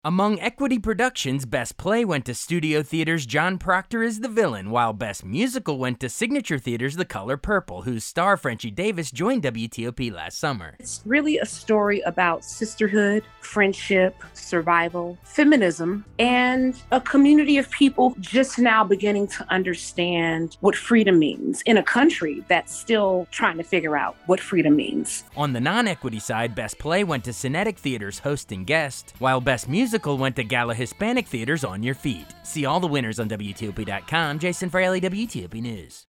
Among Equity Productions, Best Play went to Studio Theater's John Proctor as the Villain, while Best Musical went to Signature Theater's The Color Purple, whose star Frenchie Davis joined WTOP last summer. It's really a story about sisterhood, friendship, survival, feminism, and a community of people just now beginning to understand what freedom means in a country that's still trying to figure out what freedom means. On the non-equity side, Best Play went to Cinetic Theater's Host and Guest, while Best Musical went to Gala Hispanic Theater's On Your Feet. See all the winners on WTOP.com. Jason Fraley, WTOP News.